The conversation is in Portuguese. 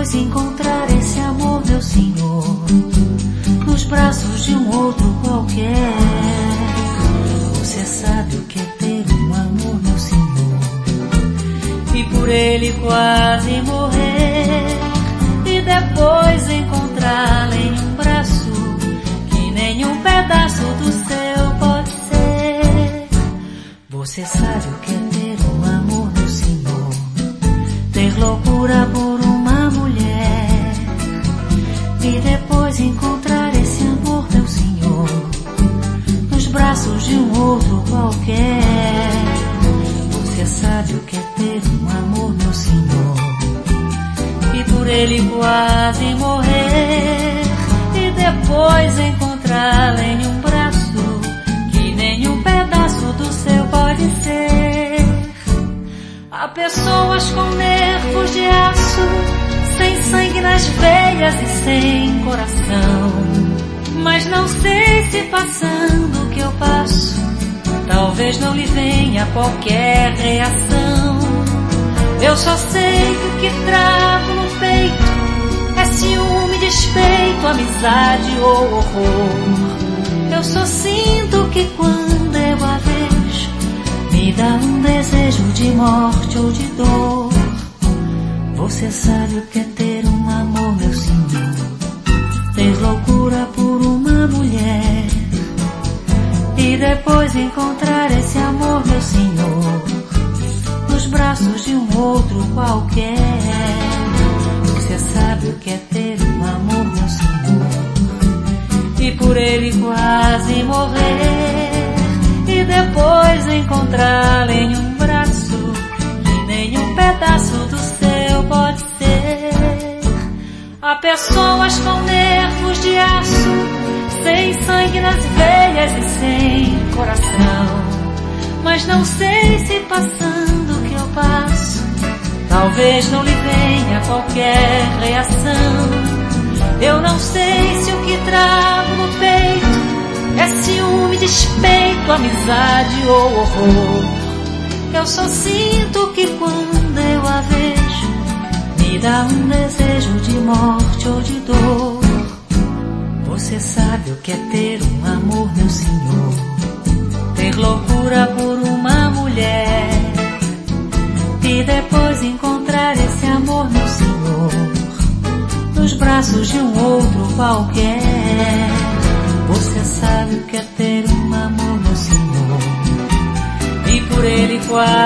depois encontrar esse amor, meu Senhor, nos braços de um outro qualquer. Você sabe o que é ter um amor, meu Senhor, e por ele quase morrer, e depois encontrá-lo em um braço que nenhum pedaço do seu pode ser. Você sabe o que é ter um amor, meu Senhor, ter loucura por uma mulher, e depois encontrar esse amor, meu Senhor, nos braços de um outro qualquer. Você sabe o que é ter um amor, meu Senhor, e por ele quase morrer, e depois encontrá-lo em um braço que nenhum pedaço do seu pode ser. Há pessoas com nervos de aço, sem sangue nas veias e sem coração, mas não sei se passando o que eu passo, talvez não lhe venha qualquer reação. Eu só sei que o que trago no peito é ciúme, despeito, amizade ou horror. Eu só sinto que quando eu a vejo, me dá um desejo de morte ou de dor. Você sabe o que é ter um amor, meu Senhor, ter loucura por uma mulher, e depois encontrar esse amor, meu Senhor, nos braços de um outro qualquer. Você sabe o que é ter um amor, meu Senhor, e por ele quase morrer, e depois encontrá-lo em um braço que nenhum pedaço do seu pode ser. Há pessoas com nervos de aço, sem sangue nas veias e sem coração, mas não sei se passando o que eu passo, talvez não lhe venha qualquer reação. Eu não sei se o que trago no peito é ciúme, despeito, amizade ou horror. Eu só sinto que quando eu a vejo, me dá um desejo de morte ou de dor. Você sabe o que é ter um amor, meu Senhor, ter loucura por uma mulher, e depois encontrar esse amor, meu Senhor, nos braços de um outro qualquer. Você sabe o que é ter um amor, meu Senhor, e por ele quase